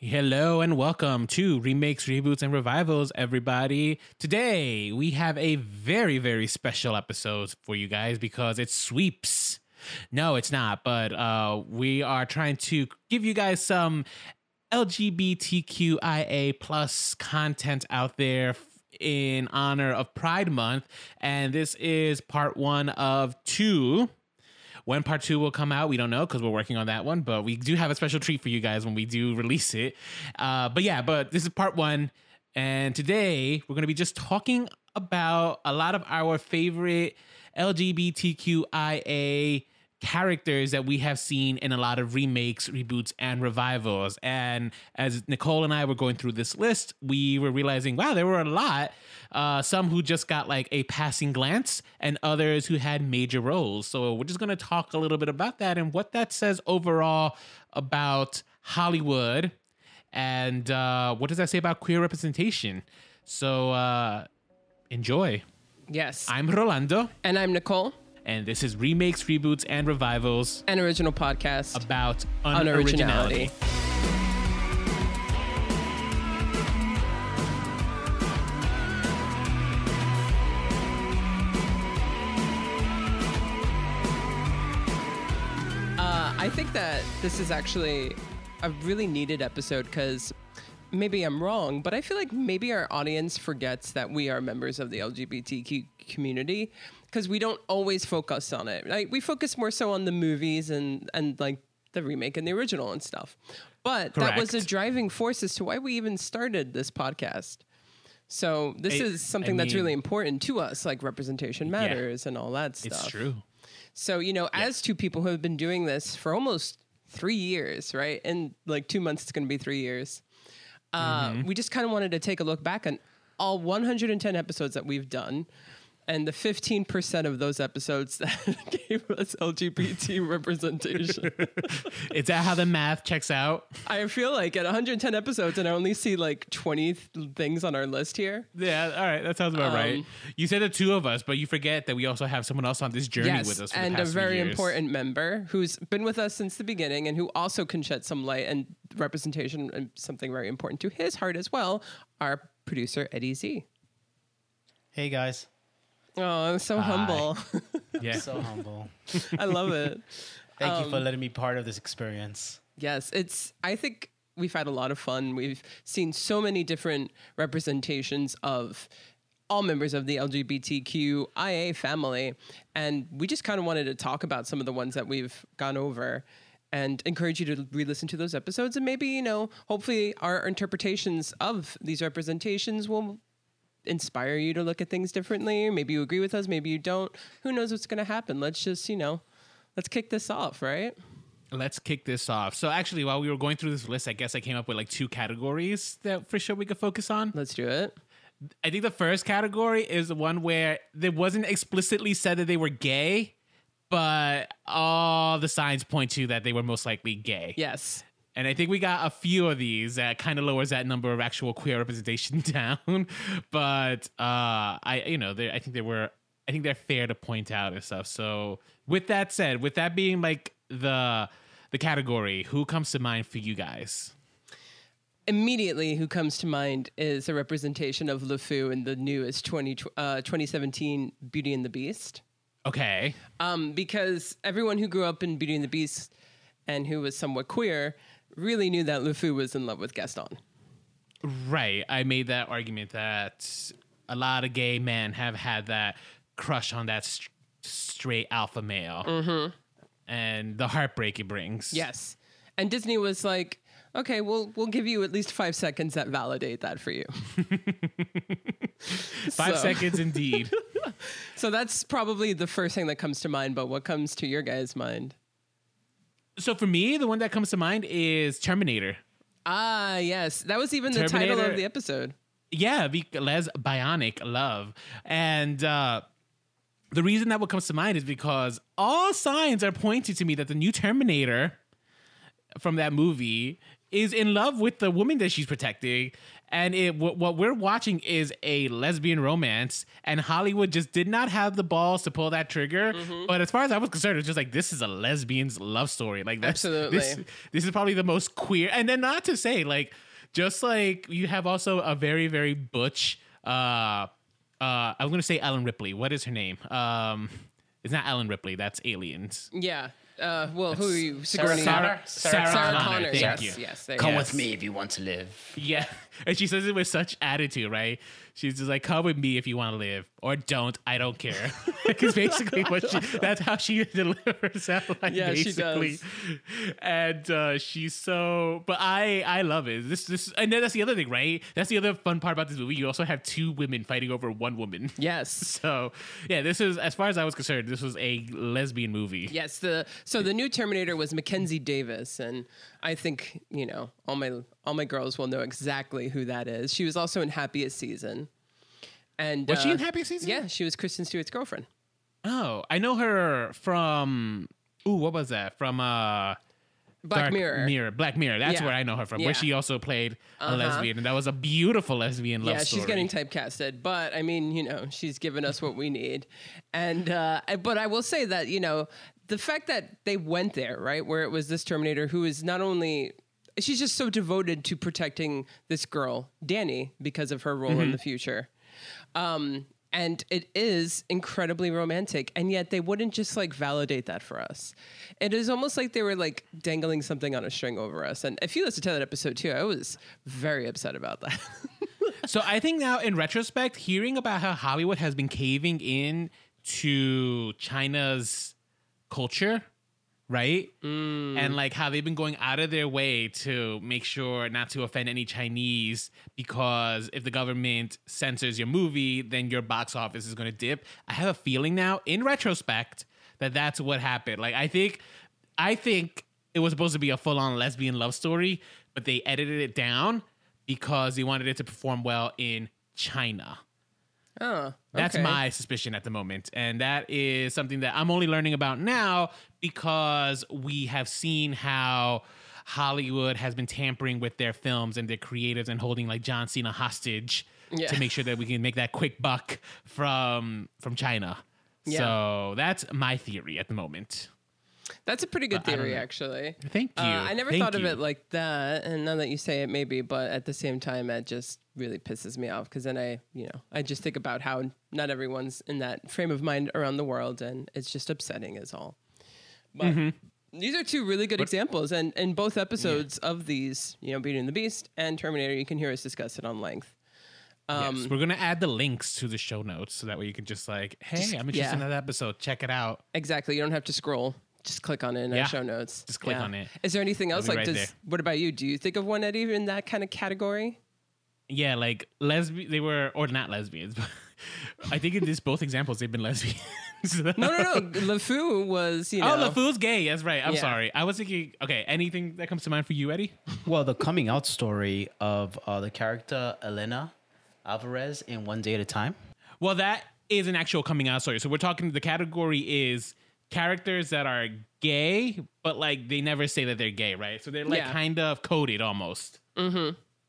Hello and welcome to Remakes, Reboots, and Revivals, everybody. Today, we have a very, very special episode for you guys because it sweeps. No, it's not, but we are trying to give you guys some LGBTQIA plus content out there in honor of Pride Month. And this is part one of two. When part two will come out, we don't know because we're working on that one, but we do have a special treat for you guys when we do release it. But this is part one. And today we're going to be just talking about a lot of our favorite LGBTQIA characters that we have seen in a lot of remakes, reboots, and revivals. And as Nicole and I were going through this list, we were realizing, wow, there were a lot. Some who just got like a passing glance and others who had major roles. So we're just going to talk a little bit about that and what that says overall about Hollywood and what does that say about queer representation. So enjoy. Yes. I'm Rolando. And I'm Nicole. And this is Remakes, Reboots, and Revivals. An original podcast about unoriginality. I think that this is actually a really needed episode because maybe I'm wrong, but I feel like maybe our audience forgets that we are members of the LGBTQ community because we don't always focus on it. Like we focus more so on the movies and like the remake and the original and stuff. But Correct. That was a driving force as to why we even started this podcast. So this is something that's really important to us, like representation matters and all that stuff. It's true. So, as two people who have been doing this for almost 3 years, right? In like 2 months, it's going to be 3 years. We just kind of wanted to take a look back on all 110 episodes that we've done and the 15% of those episodes that gave us LGBT representation. Is that how the math checks out? I feel like at 110 episodes and I only see like 20 things on our list here. Yeah, all right. That sounds about right. You said the two of us, but you forget that we also have someone else on this journey with us for and the past a very 3 years. important member who's been with us since the beginning and who also can shed some light and representation and something very important to his heart as well, our producer, Eddie Z. Hey, guys. Oh, I'm so humble. Yeah. So humble. I love it. Thank you for letting me be part of this experience. Yes, I think we've had a lot of fun. We've seen so many different representations of all members of the LGBTQIA family. And we just kind of wanted to talk about some of the ones that we've gone over and encourage you to re-listen to those episodes. And maybe, hopefully our interpretations of these representations will inspire you to look at things differently. Maybe you agree with us, maybe you don't. Who knows what's going to happen? Let's just, let's kick this off, right? Let's kick this off. So actually, while we were going through this list, I guess I came up with like 2 categories that for sure we could focus on. Let's do it. I think the first category is the one where there wasn't explicitly said that they were gay, but all the signs point to that they were most likely gay. Yes. And I think we got a few of these that kind of lowers that number of actual queer representation down. But I think they're fair to point out and stuff. So with that said, with that being like the category, who comes to mind for you guys? Immediately, who comes to mind is a representation of LeFou in the newest 2017 Beauty and the Beast. Okay. Because everyone who grew up in Beauty and the Beast and who was somewhat queer really knew that LeFou was in love with Gaston. Right. I made that argument that a lot of gay men have had that crush on that straight alpha male. Mm-hmm. And the heartbreak it brings. Yes. And Disney was like, okay, we'll give you at least 5 seconds that validate that for you. 5 seconds indeed. So that's probably the first thing that comes to mind, but what comes to your guys' mind? So for me, the one that comes to mind is Terminator. Ah, yes. That was even the title of the episode. Yeah, Les Bionic Love. And the reason that what comes to mind is because all signs are pointing to me that the new Terminator from that movie is in love with the woman that she's protecting. And what we're watching is a lesbian romance, and Hollywood just did not have the balls to pull that trigger. But as far as I was concerned, it was just like, this is a lesbian's love story. Like, Absolutely. This is probably the most queer. And then not to say, like, just like you have also a very, very butch, I'm going to say Ellen Ripley. What is her name? It's not Ellen Ripley. That's Aliens. Yeah. Well, who are you? Sarah Connor? Sarah Connor. Thank Yes, you. yes. There Come you go. with me if you want to live. Yeah. And she says it with such attitude, right? She's just like, come with me if you want to live, or don't. I don't care. Because basically that's how she delivers that line, Yeah, basically. she does. And she's so, but I love it. This, and then that's the other thing, right? That's the other fun part about this movie. You also have two women fighting over one woman. Yes. So yeah, this is, as far as I was concerned, this was a lesbian movie. Yes, the new Terminator was Mackenzie Davis, and I think all my girls will know exactly who that is. She was also in Happiest Season, and Was she in Happiest Season? Yeah, she was Kristen Stewart's girlfriend. Oh, I know her from. Ooh, what was that? From Black Mirror. Black Mirror. That's Yeah. where I know her from. Yeah. Where she also played a lesbian, and that was a beautiful lesbian love Yeah, story. she's getting typecasted, but I mean, she's given us what we need. And but I will say that the fact that they went there, right, where it was this Terminator who is not only, she's just so devoted to protecting this girl, Danny, because of her role in the future. And it is incredibly romantic, and yet they wouldn't just like validate that for us. It is almost like they were like dangling something on a string over us. And if you listen to that episode too, I was very upset about that. So I think now, in retrospect, hearing about how Hollywood has been caving in to China's culture, right? And like how they've been going out of their way to make sure not to offend any Chinese, because if the government censors your movie, then your box office is going to dip. I have a feeling now, in retrospect, that that's what happened. Like, I think it was supposed to be a full-on lesbian love story, but they edited it down because they wanted it to perform well in China. Oh, That's okay. my suspicion at the moment. And that is something that I'm only learning about now because we have seen how Hollywood has been tampering with their films and their creatives and holding like John Cena hostage to make sure that we can make that quick buck from China. Yeah. So that's my theory at the moment. That's a pretty good I don't theory, know. actually. Thank you. I never Thank thought of you. it like that, and now that you say it, maybe. But at the same time, it just really pisses me off because then I just think about how not everyone's in that frame of mind around the world, and it's just upsetting, is all. But these are two really good examples, and in both episodes of these, Beauty and the Beast and Terminator, you can hear us discuss it on length. Yes, we're gonna add the links to the show notes so that way you can just like, hey, I'm interested in that episode. Check it out. Exactly. You don't have to scroll. Just click on it in our Yeah. show notes. Just click on it. Is there anything else? It'll Like, be right there. what about you? Do you think of one, Eddie, in that kind of category? Yeah, like they were, or not lesbians, but I think in this both examples they've been lesbians. No. LeFou was, Oh, LeFou's gay. That's right. I'm Yeah. sorry. I was thinking. Okay, anything that comes to mind for you, Eddie? Well, the coming out story of the character Elena Alvarez in One Day at a Time. Well, that is an actual coming out story. So we're talking. The category is characters that are gay, but like they never say that they're gay, right? So they're like kind of coded almost. Mm-hmm.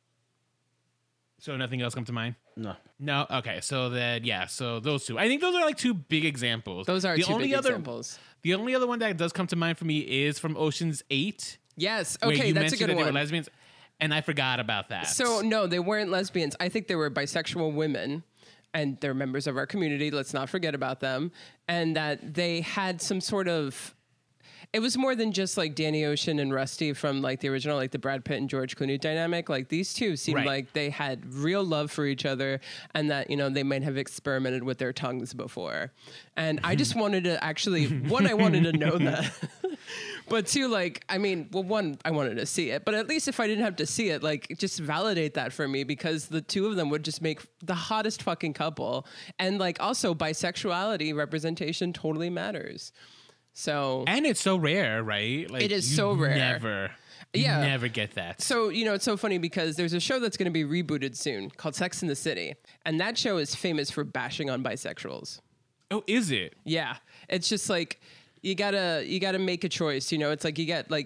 So nothing else come to mind? No. No. Okay. So then, yeah. So those two. I think those are like two big examples. Those are the two only big other, examples. The only other one that does come to mind for me is from Ocean's 8. Yes. Where Okay, you that's a mentioned good that they were one. lesbians, and I forgot about that. So, no, they weren't lesbians. I think they were bisexual women, and they're members of our community. Let's not forget about them. And that they had some sort of... It was more than just like Danny Ocean and Rusty from like the original, like the Brad Pitt and George Clooney dynamic. Like these two seemed Right. like they had real love for each other, and that, they might have experimented with their tongues before. And I just wanted to actually, one, I wanted to know that. But two, like, I mean, well, one, I wanted to see it, but at least if I didn't have to see it, like, just validate that for me, because the two of them would just make the hottest fucking couple. And like, also bisexuality representation totally matters. So, and it's so rare, right? Like It is you so rare. You never get that. so, it's so funny because there's a show that's going to be rebooted soon called Sex and the City. And that show is famous for bashing on bisexuals. Oh, is it? Yeah. It's just like, you gotta make a choice. It's like you get like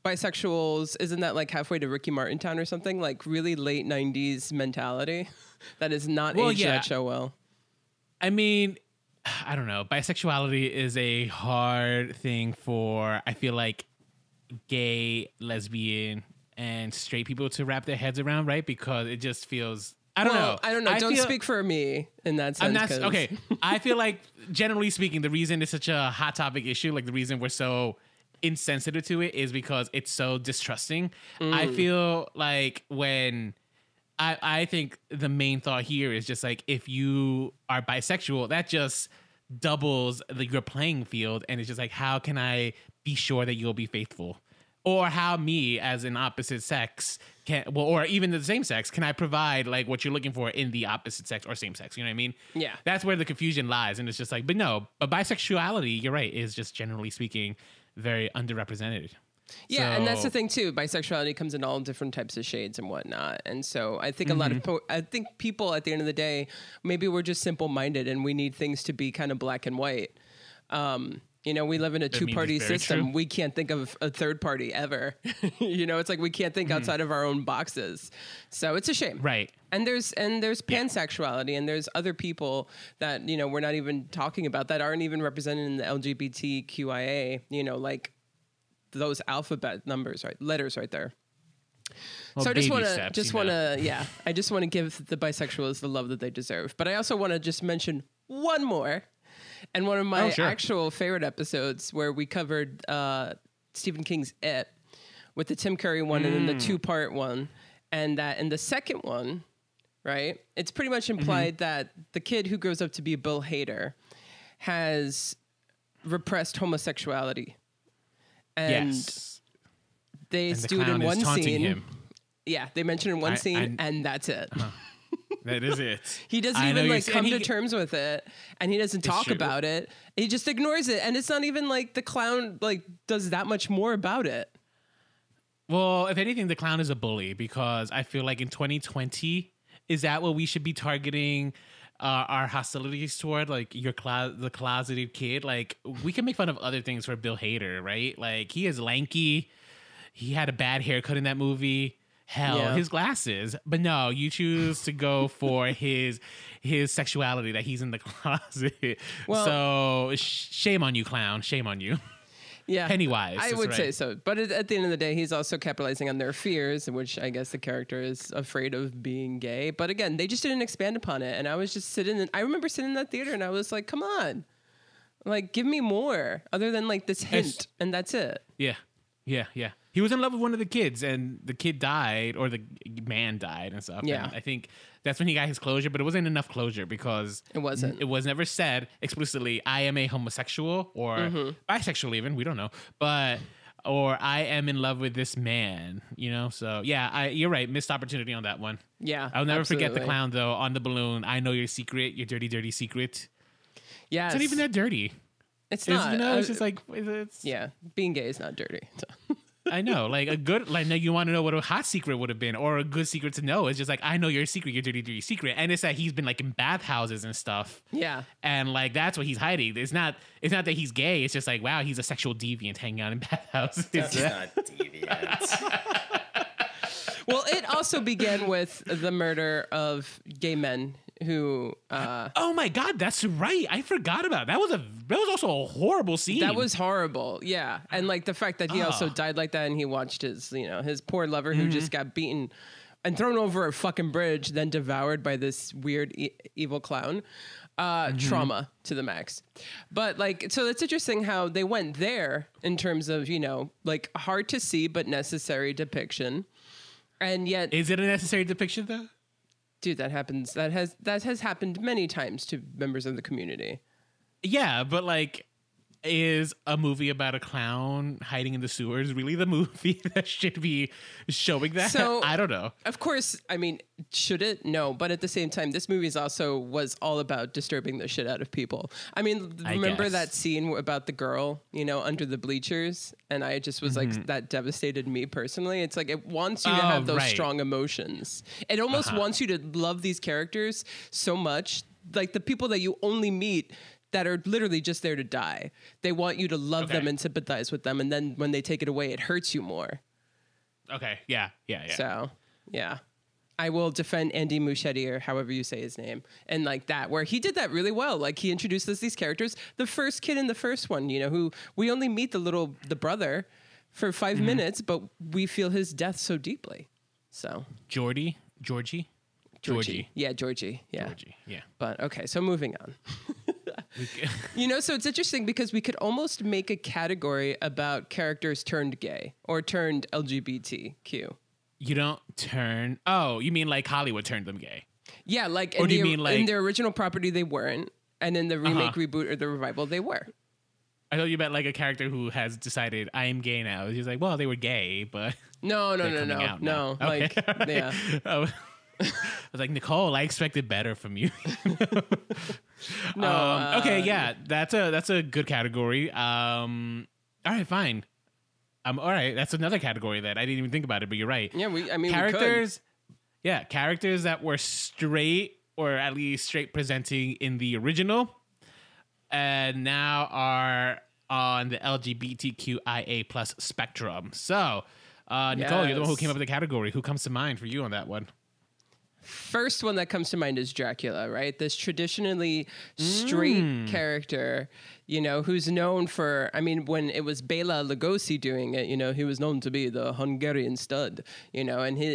bisexuals, isn't that like halfway to Ricky Martin Town or something? Like really late 90s mentality that is not aged that show well. I mean, I don't know. Bisexuality is a hard thing for, I feel like, gay, lesbian, and straight people to wrap their heads around, right? Because it just feels... I don't know. Don't speak for me in that sense. I'm not okay. I feel like, generally speaking, the reason it's such a hot topic issue, like the reason we're so insensitive to it, is because it's so distrusting. I feel like when I think the main thought here is just like, if you are bisexual, that just doubles your playing field, and it's just like, how can I be sure that you'll be faithful? Or how me as an opposite sex can, well, or even the same sex, can I provide like what you're looking for in the opposite sex or same sex? You know what I mean? Yeah. That's where the confusion lies. And it's just like, but bisexuality, you're right, is just generally speaking very underrepresented. Yeah, and that's the thing too. Bisexuality comes in all different types of shades and whatnot. And so I think a lot of I think people at the end of the day, maybe we're just simple-minded and we need things to be kind of black and white. You know, we live in a two-party system. True. We can't think of a third party ever. You know, it's like we can't think outside of our own boxes. So it's a shame. Right. And there's pansexuality, and there's other people that, you know, we're not even talking about that aren't even represented in the LGBTQIA, you know, like those alphabet numbers, right? Letters right there. Well, so I just want to give the bisexuals the love that they deserve. But I also want to just mention one more. And one of my actual favorite episodes where we covered Stephen King's It with the Tim Curry one and then the 2-part one. And that in the second one, right, it's pretty much implied that the kid who grows up to be Bill Hader has repressed homosexuality. And they do it in one scene. Him. Yeah, they mention it in one scene, and that's it. That is it. He doesn't even like come to terms with it, and he doesn't talk about it. He just ignores it, and it's not even like the clown like does that much more about it. Well, if anything, the clown is a bully, because I feel like in 2020, is that what we should be targeting our hostilities toward? Like the closeted kid. Like, we can make fun of other things for Bill Hader, right? Like, he is lanky. He had a bad haircut in that movie. Hell, his glasses. But no, you choose to go for his sexuality, that he's in the closet. Well, so shame on you, clown. Shame on you. Yeah. Pennywise. I would say so. But at the end of the day, he's also capitalizing on their fears, which I guess the character is afraid of being gay. But again, they just didn't expand upon it. And I was just I remember sitting in that theater and I was like, come on. Like, give me more other than like this hint. And that's it. Yeah. Yeah, yeah. He was in love with one of the kids, and the kid died, or the man died and stuff. Yeah. And I think that's when he got his closure, but it wasn't enough closure because it wasn't. It was never said explicitly, I am a homosexual or bisexual even, we don't know. Or I am in love with this man, you know? So, yeah, you're right. Missed opportunity on that one. Yeah, I'll never forget the clown, though, on the balloon. I know your secret, your dirty, dirty secret. Yeah. It's not even that dirty. It's not. You know, it's just like... Yeah, being gay is not dirty. So. I know, like a good, like you want to know what a hot secret would have been, or a good secret to know. It's just like, I know your secret, your dirty, dirty secret, and it's that he's been like in bathhouses and stuff. Yeah, and like that's what he's hiding. It's not that he's gay. It's just like, wow, he's a sexual deviant hanging out in bathhouses. That's not deviant. Well, it also began with the murder of gay men who oh my god, that's right, I forgot about that. That was also a horrible scene. That was horrible. Yeah. And like the fact that he also died like that, and he watched his poor lover who just got beaten and thrown over a fucking bridge, then devoured by this weird evil clown. Trauma to the max. But like, so it's interesting how they went there in terms of, you know, like hard to see but necessary depiction. And yet, is it a necessary depiction though? Dude, that happens. That has happened many times to members of the community. Yeah, but like, is a movie about a clown hiding in the sewers really the movie that should be showing that? So, I don't know. Of course, I mean, should it? No. But at the same time, this movie was all about disturbing the shit out of people. I mean, remember that scene about the girl, you know, under the bleachers? And I just was like, that devastated me personally. It's like, it wants you to have those strong emotions. It almost wants you to love these characters so much. Like the people that you only meet that are literally just there to die. They want you to love Okay. them and sympathize with them, and then when they take it away, it hurts you more. Okay. Yeah. So, yeah. I will defend Andy Muschietti, or however you say his name, and like that, where he did that really well. Like, he introduced us these characters. The first kid in the first one, who we only meet the brother for 5 minutes, but we feel his death so deeply. So Georgie. Yeah, Georgie. Yeah. Georgie. Yeah. But okay, so moving on. So it's interesting because we could almost make a category about characters turned gay or turned LGBTQ. You don't turn. Oh, you mean like Hollywood turned them gay? Yeah, like Or in, do you the, mean, like- in their original property they weren't, and in the remake, reboot, or the revival they were. I thought you meant like a character who has decided I am gay now. He's like, well, they were gay, but No, they're coming out now. Okay. Like, yeah. Oh. I was like, Nicole, I expected better from you. No. Okay, yeah, that's a good category. All right, fine. All right, that's another category that I didn't even think about it, but you're right. Yeah, we could. Characters, yeah, characters that were straight or at least straight presenting in the original, and now are on the LGBTQIA plus spectrum. So, Nicole, you're the one who Yes. came up with the category. Who comes to mind for you on that one? First one that comes to mind is Dracula, right? This traditionally straight character, who's known for, when it was Bela Lugosi doing it, he was known to be the Hungarian stud, and he,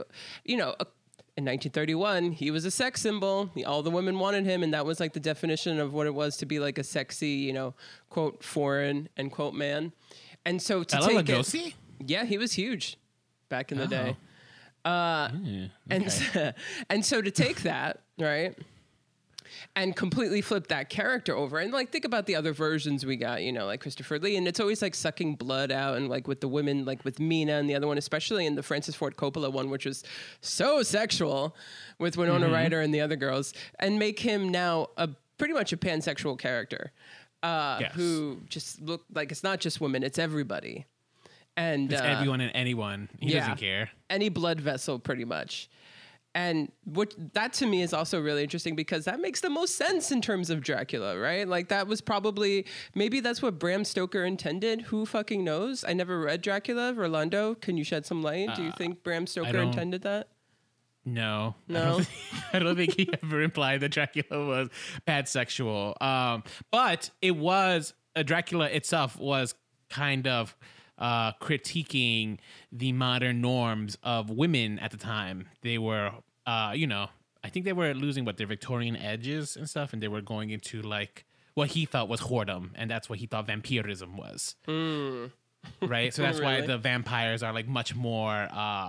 in 1931, he was a sex symbol. All the women wanted him, and that was like the definition of what it was to be like a sexy, quote, foreign, end quote, man. And so to Bela take Lugosi? it, yeah, he was huge back in the day. Okay. And so to take that, right, and completely flip that character over, and like think about the other versions we got, like Christopher Lee, and it's always like sucking blood out, and like with the women, like with Mina and the other one, especially in the Francis Ford Coppola one, which was so sexual with Winona Ryder and the other girls, and make him now pretty much a pansexual character, Yes. who just look like it's not just women, it's everybody. And It's everyone and anyone. He yeah. doesn't care. Any blood vessel, pretty much. And that to me is also really interesting because that makes the most sense in terms of Dracula, right? Like that was probably, maybe that's what Bram Stoker intended. Who fucking knows? I never read Dracula. Rolando, can you shed some light? Do you think Bram Stoker don't- intended that? No. No? I don't think he ever implied that Dracula was pansexual. But it was, Dracula itself was kind of critiquing the modern norms of women at the time. They were, I think they were losing their Victorian edges and stuff, and they were going into like what he felt was whoredom, and that's what he thought vampirism was. Right, so that's why Really? the vampires are like much more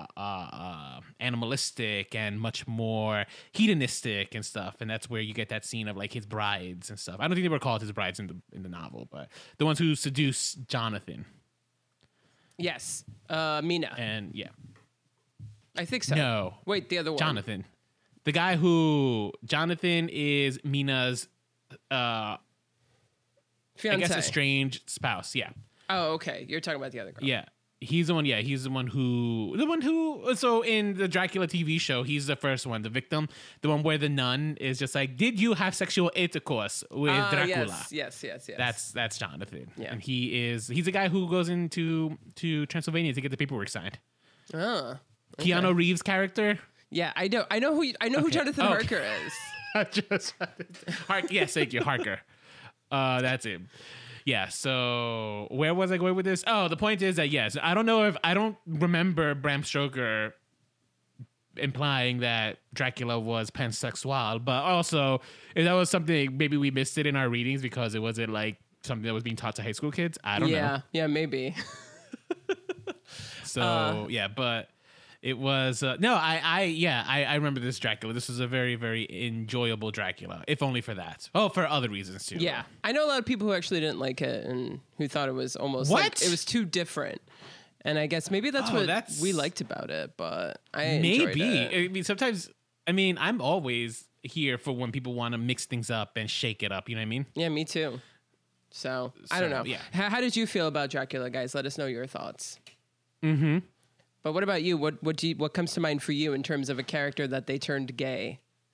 animalistic and much more hedonistic and stuff, and that's where you get that scene of like his brides and stuff. I don't think they were called his brides in the novel, but the ones who seduce Jonathan. Yes. Mina. And yeah, I think so. no, Wait, the other one. Jonathan, the guy who Jonathan is Mina's, I Fiance. guess, estranged spouse. Yeah. Oh, okay. You're talking about the other girl. Yeah. He's the one. Yeah, he's the one who. So in the Dracula TV show, he's the first one, the victim, the one where the nun is just like, "Did you have sexual intercourse with Dracula?" Yes. That's Jonathan. Yeah. And he's the guy who goes into Transylvania to get the paperwork signed. Oh. Keanu Reeves' character. Yeah, I know who Jonathan Oh. Harker is. Yes, thank you, Harker. That's him. Yeah, so where was I going with this? Oh, the point is that, yes, I don't remember Bram Stoker implying that Dracula was pansexual, but also if that was something, maybe we missed it in our readings because it wasn't like something that was being taught to high school kids. I don't know. Yeah, maybe. So yeah, but it was I remember this Dracula. This was a very, very enjoyable Dracula, if only for that. Oh, for other reasons too. Yeah, I know a lot of people who actually didn't like it and who thought it was almost What? like it was too different. And I guess maybe that's Oh, what that's- we liked about it, but I enjoyed maybe. it. I mean, sometimes. I mean, I'm always here for when people want to mix things up and shake it up. You know what I mean? Yeah, me too. So I don't So, know. yeah. How did you feel about Dracula, guys? Let us know your thoughts. Mm-hmm. But what about you? What comes to mind for you in terms of a character that they turned gay?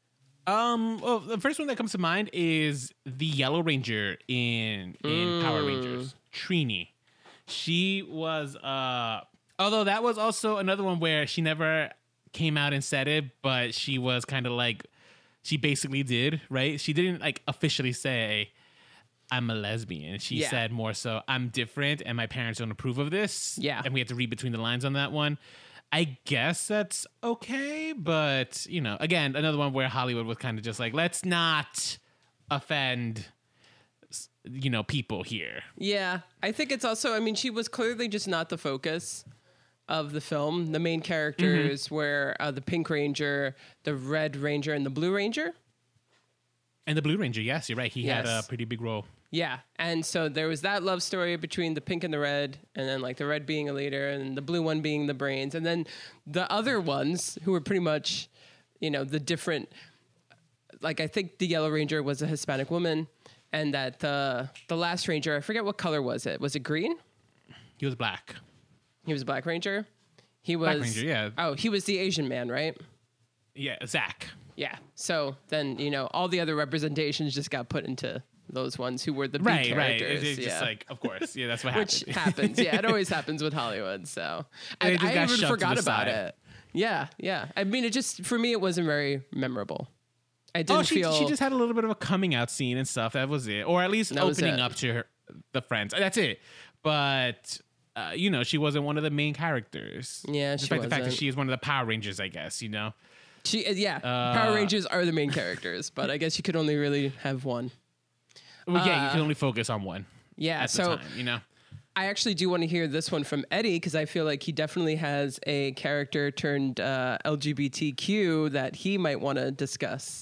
Well, the first one that comes to mind is the Yellow Ranger in Power Rangers, Trini. She was although that was also another one where she never came out and said it, but she was kind of like, she basically did, right? She didn't like officially say I'm a lesbian. She said more so I'm different and my parents don't approve of this. Yeah. And we have to read between the lines on that one. I guess that's okay, but you know, again, another one where Hollywood was kind of just like, let's not offend, you know, people here. Yeah, I think it's also, I mean, she was clearly just not the focus of the film. The main characters were the Pink Ranger, the Red Ranger, and the Blue Ranger. And the Blue Ranger, yes, you're right. He had a Yes. pretty big role. Yeah, and so there was that love story between the pink and the red, and then like the red being a leader and the blue one being the brains, and then the other ones who were pretty much, you know, the different. Like I think the Yellow Ranger was a Hispanic woman, and that the last Ranger, I forget what color was it. Was it green? He was black. He was a Black Ranger. He was Black Ranger, yeah. Oh, he was the Asian man, right? Yeah, Zach. Yeah. So then, you know, all the other representations just got put into those ones who were the big Right. characters. It's just like, of course. Yeah, that's what Which happened. happens. Yeah, it always happens with Hollywood. So They and just I got even shoved to forgot the about side. it. Yeah, yeah. I mean, it just, for me, it wasn't very memorable. I didn't she feel. just had a little bit of a coming out scene and stuff. That was it. Or at least That was opening it. up to the friends. That's it. But, you know, she wasn't one of the main characters. Yeah, she Despite the fact that wasn't. she is one of the Power Rangers, I guess, you know? Power Rangers are the main characters, but I guess you could only really have one. Well, yeah, you can only focus on one Yeah, at so the time, you know? I actually do want to hear this one from Eddie because I feel like he definitely has a character turned LGBTQ that he might want to discuss.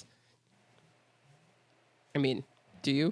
I mean, do you?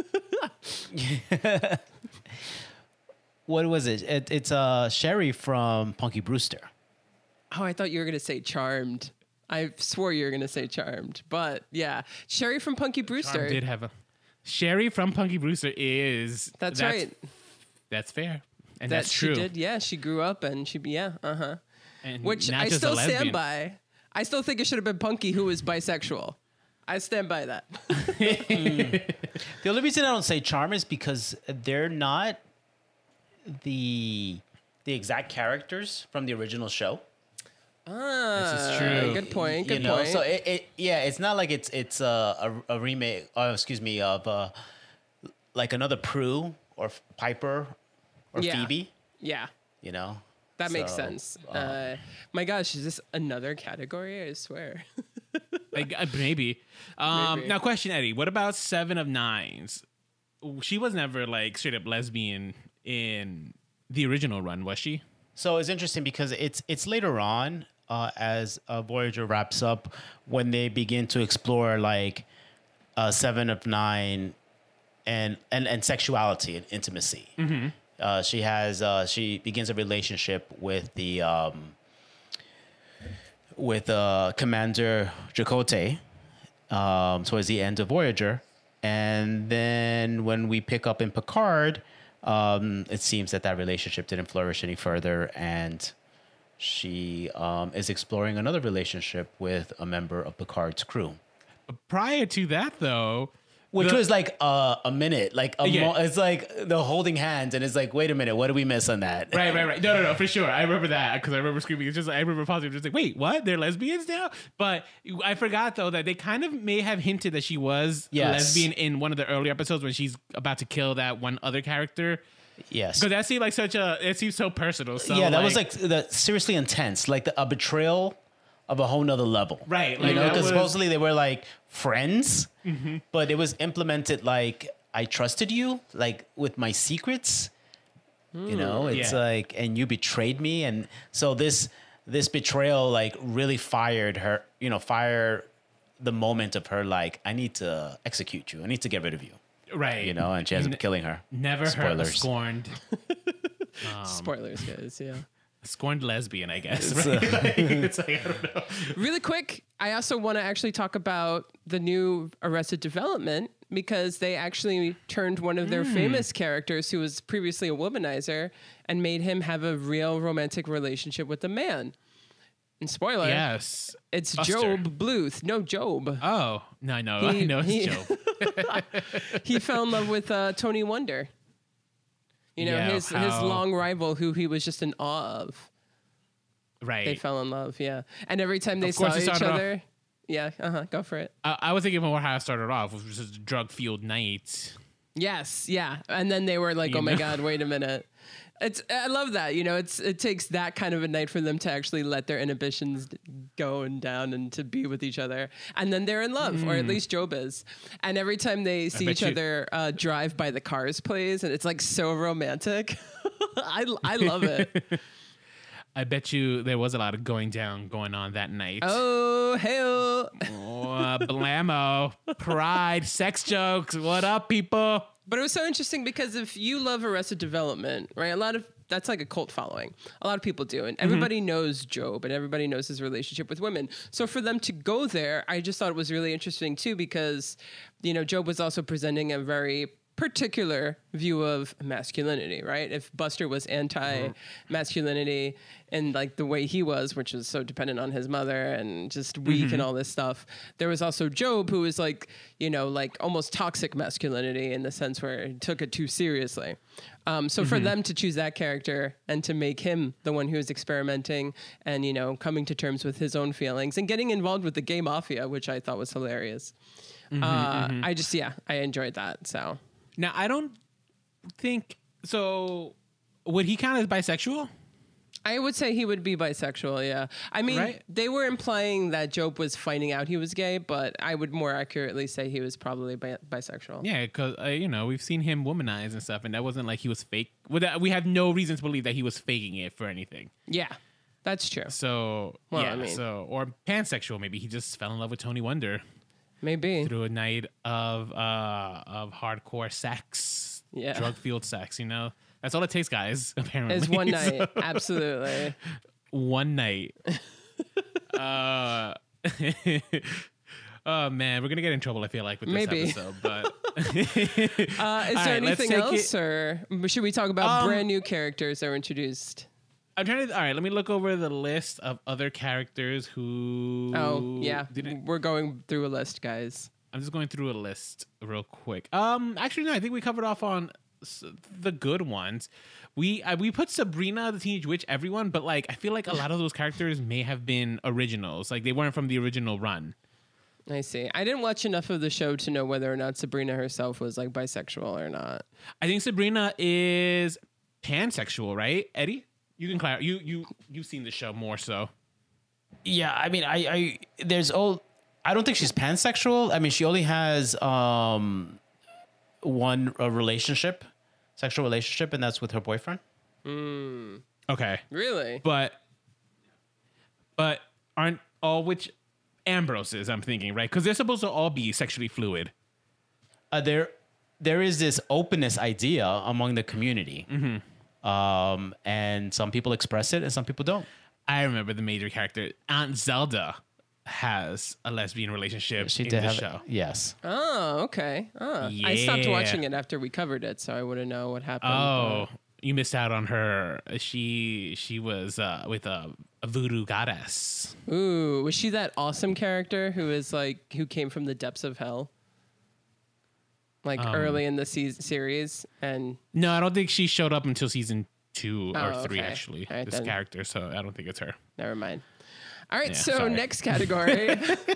What was it? It's Sherry from Punky Brewster. Oh, I thought you were going to say Charmed. I swore you were going to say Charmed. But yeah, Sherry from Punky Brewster. Charm did have a... Sherry from Punky Brewster is... That's right. That's fair. And That that's she true. did. Yeah, she grew up and And Which not I just a still stand lesbian. by. I still think it should have been Punky who was bisexual. I stand by that. The only reason I don't say charm is because they're not the exact characters from the original show. This is true. Good point. You Good know, point. so it's not like it's a remake. Excuse me, of like another Prue or Piper or Yeah. Phoebe. yeah, You know, that makes So, sense. My gosh, is this another category? I swear. Like, maybe. Maybe. Now, question, Eddie. What about Seven of Nines? She was never like straight up lesbian in the original run, was she? So it's interesting because it's later on as Voyager wraps up when they begin to explore like 7 of 9 and sexuality and intimacy. She begins a relationship with the Commander Chakotay towards the end of Voyager, and then when we pick up in Picard. It seems that relationship didn't flourish any further, and she is exploring another relationship with a member of Picard's crew. Prior to that, though, Which was like a minute, like Yeah. it's like the holding hands, and it's like, wait a minute, what did we miss on that? right. No, for sure. I remember that because I remember screaming. It's just I remember pausing, just like, wait, what? They're lesbians now? But I forgot though that they kind of may have hinted that she was Yes. lesbian in one of the earlier episodes when she's about to kill that one other character. Yes. Because that seemed like it seemed so personal. So Yeah, that was like seriously intense, like a betrayal of a whole nother level. Right, You like know, that because was- supposedly they were like friends, but it was implemented like I trusted you, like with my secrets. You know, it's Yeah. like, and you betrayed me, and so this betrayal like really fired her. You know, fire the moment of her like, I need to execute you. I need to get rid of you. right. You know, and she ends up killing her. Never heard a Spoilers. scorned Spoilers, guys. Yeah. scorned lesbian, I guess. Right? It's like, I don't know. Really quick, I also want to actually talk about the new Arrested Development because they actually turned one of their famous characters who was previously a womanizer and made him have a real romantic relationship with a man. And spoiler, Yes. it's Buster. Job Bluth. No, Job. Oh, no, I know. I know it's Job. He fell in love with Tony Wonder. You know, Yeah, his how- long rival who he was just in awe of. Right. They fell in love, yeah. And every time they Of course saw it each started off- other, yeah, go for it. I was thinking more how it started off, which was just a drug-fueled night. Yes, yeah. And then they were like, You "Oh my know? God, wait a minute." I love that. You know, it takes that kind of a night for them to actually let their inhibitions go and down and to be with each other, and then they're in love, or at least Job is. And every time they see bet each you- other drive by the cars plays, and it's like so romantic. I love it. I bet you there was a lot of going on that night. Oh hell! Blammo, pride, sex jokes. What up, people? But it was so interesting because if you love Arrested Development, right? That's like a cult following. A lot of people do. And everybody knows Job and everybody knows his relationship with women. So for them to go there, I just thought it was really interesting too, because, you know, Job was also presenting a very particular view of masculinity, right? If Buster was anti-masculinity and like the way he was, which is so dependent on his mother and just weak and all this stuff, there was also Job who was like, you know, like almost toxic masculinity in the sense where he took it too seriously. So for them to choose that character and to make him the one who is experimenting and, you know, coming to terms with his own feelings and getting involved with the gay mafia, which I thought was hilarious. I enjoyed that. So. Now, I don't think so. Would he count as bisexual? I would say he would be bisexual, yeah. I mean, Right. they were implying that Job was finding out he was gay, but I would more accurately say he was probably bisexual. Yeah, because you know, we've seen him womanize and stuff, and that wasn't like he was fake. We have no reason to believe that he was faking it for anything. Yeah, that's true. So Well, yeah, I mean- or pansexual. Maybe he just fell in love with Tony Wonder Maybe. through a night of hardcore sex, Yeah. drug-fueled sex. You know, that's all it takes, guys. Apparently, It's one night. So, Absolutely. one night. Oh man, we're gonna get in trouble. I feel like with this Maybe. episode, but Is there right, let's anything take else, or should we talk about brand new characters that were introduced? I'm trying to. All right, let me look over the list of other characters who. Oh, yeah. didn't. We're going through a list, guys. I'm just going through a list real quick. Actually, no. I think we covered off on the good ones. We put Sabrina the Teenage Witch, everyone, but like I feel like a lot of those characters may have been originals. Like they weren't from the original run. I see. I didn't watch enough of the show to know whether or not Sabrina herself was like bisexual or not. I think Sabrina is pansexual, right, Eddie? You can clarify. You've seen the show more so. Yeah, I mean, I don't think she's pansexual. I mean, she only has one relationship, sexual relationship, and that's with her boyfriend. Okay, Really? but aren't all which Ambroses? I'm thinking, right? Because they're supposed to all be sexually fluid. There is this openness idea among the community, and some people express it and some people don't. I remember the major character Aunt Zelda has a lesbian relationship She in did the have show. yes. Oh, okay. I stopped Yeah. watching it after we covered it, so I wouldn't know what happened. Oh, you missed out on her. She was with a voodoo goddess. Ooh, was she that awesome character who came from the depths of hell? Like early in the series, and No, I don't think she showed up until season 2 or Oh, 3, okay. actually. All right, this then. character, so I don't think it's her. never mind. All right, Yeah, so sorry. next category,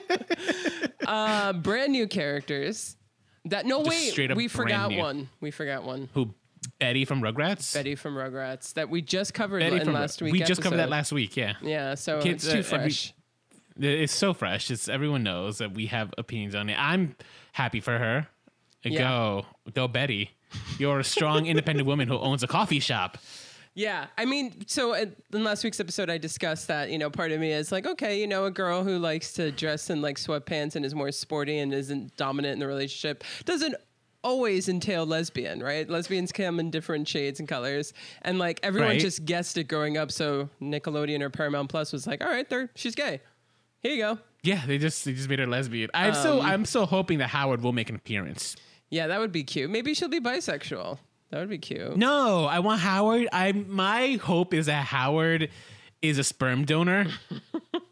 brand new characters. straight up we brand forgot new. one. We forgot one. Who? Betty from Rugrats? Betty from Rugrats that we just covered Betty in from last week. We just covered that episode. last week, yeah. Yeah, so Kids, it's too every- fresh. It's so fresh. It's everyone knows that we have opinions on it. I'm happy for her. Yeah. Go Betty. You're a strong independent woman who owns a coffee shop. Yeah, I mean, so in last week's episode, I discussed that, you know, part of me is like, okay, you know, a girl who likes to dress in like sweatpants and is more sporty and isn't dominant in the relationship doesn't always entail lesbian, right? Lesbians come in different shades and colors, and like everyone Right. just guessed it growing up. So Nickelodeon or Paramount Plus was like, all right, she's gay. Here you go. Yeah, they just made her lesbian. I'm still hoping that Howard will make an appearance. Yeah, that would be cute. Maybe she'll be bisexual. That would be cute. No, I want Howard. My hope is that Howard is a sperm donor